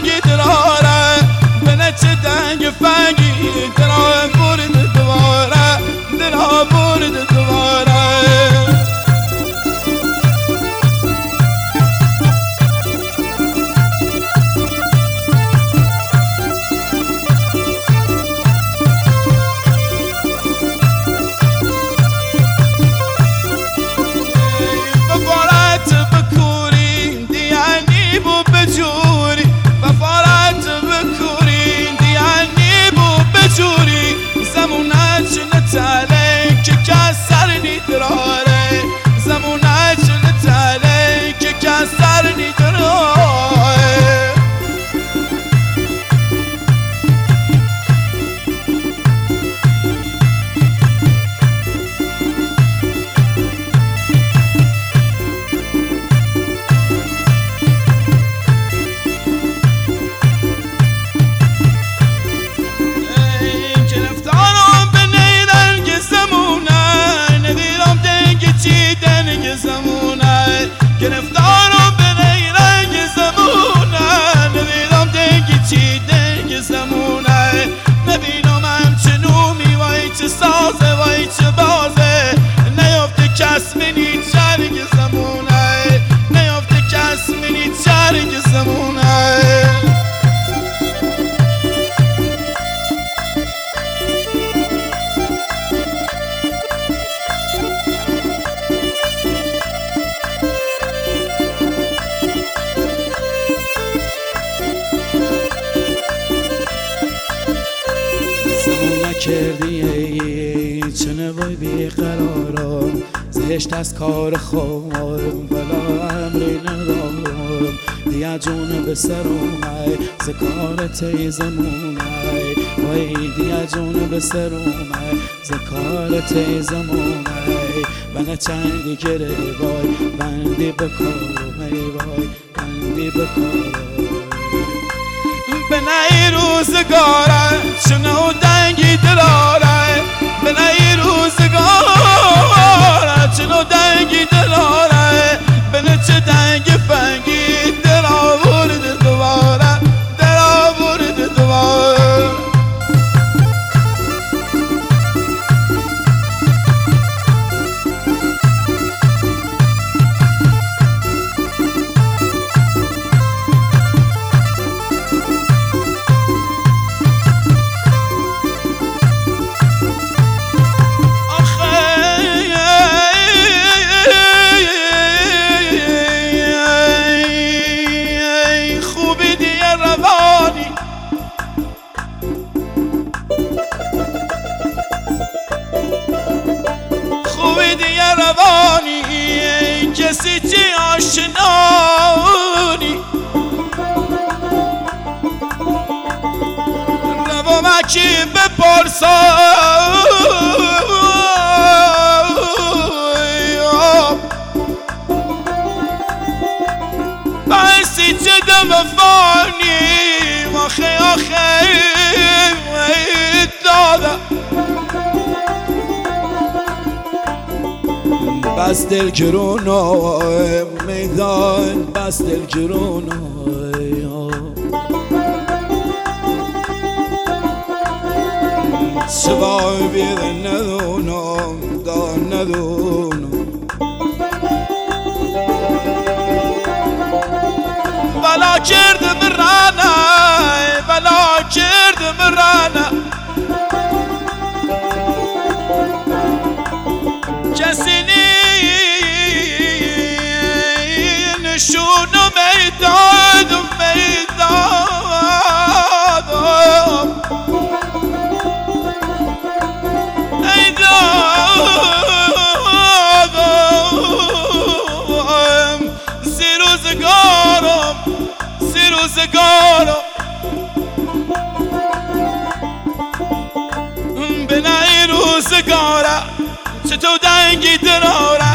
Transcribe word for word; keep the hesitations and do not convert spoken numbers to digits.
دنگی دراره بنه چه دنگ فنگی درا برد دواره درا برد دواره گرفتارم به نیرنگ زمونه نمیدم دنگی چی دنگ زمونه نبینم همچنو میوای چه سازه وای چه بازه نیافته کس منی چرگ زمونه نیافته کس منی چرگ زمونه کردی چنه وای بیقرارم زشت از کار خودم ولا امری ندارم دیا جون به سرم ای ز کار تیزمون ای وای دیا جون به سرم ای ز کار تیزمون ای بنا چندی گره وای بندی بکارم ای وای بندی بکارم به نی روزگاره چنو دنگی دلاره به نی روزگاره چنو دنگی دلاره به نه چه دنگ فنگی در آورد دوباره در آورد دوباره کسی چی آشنانی رو مکی بپرسم بسی چه دم فانی آخه آخه دادم بس دل گرونای میدان بس دل گرونای سوای بیر ندونم دا ندونم بلا کردم رانه بلا کردم رانه کسی نشونو میدادم میدادم ایدادم سی روزگارم سی روزگارم به نه روزگارم چطور دنگی درارم